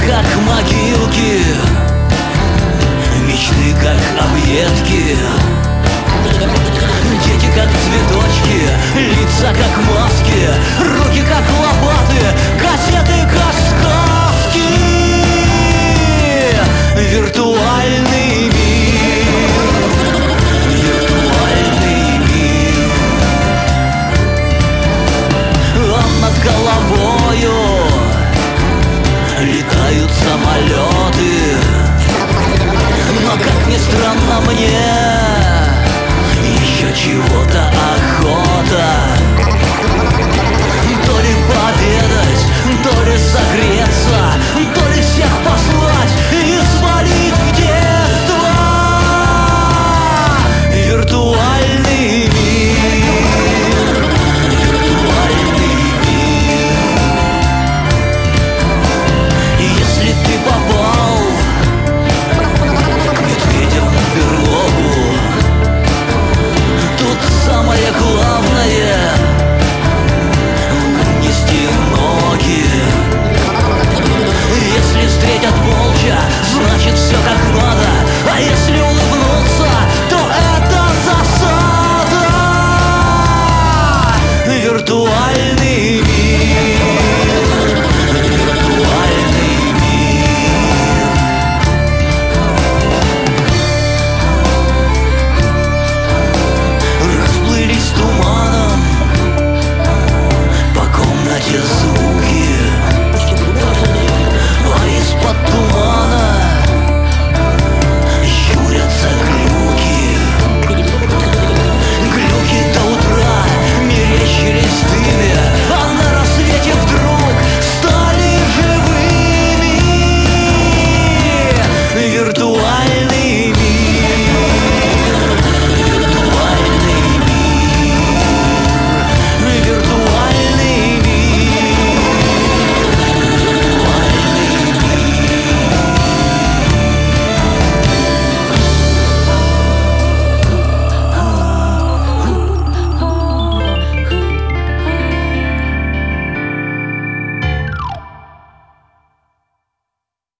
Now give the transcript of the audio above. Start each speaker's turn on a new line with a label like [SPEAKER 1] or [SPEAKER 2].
[SPEAKER 1] как могилки, мечты как объедки, дети как цветочки, лица как маски, руки как лопаты, кассеты как сказки. Виртуальный мир, виртуальный мир. А над головою летают самолеты, но, как ни странно, мне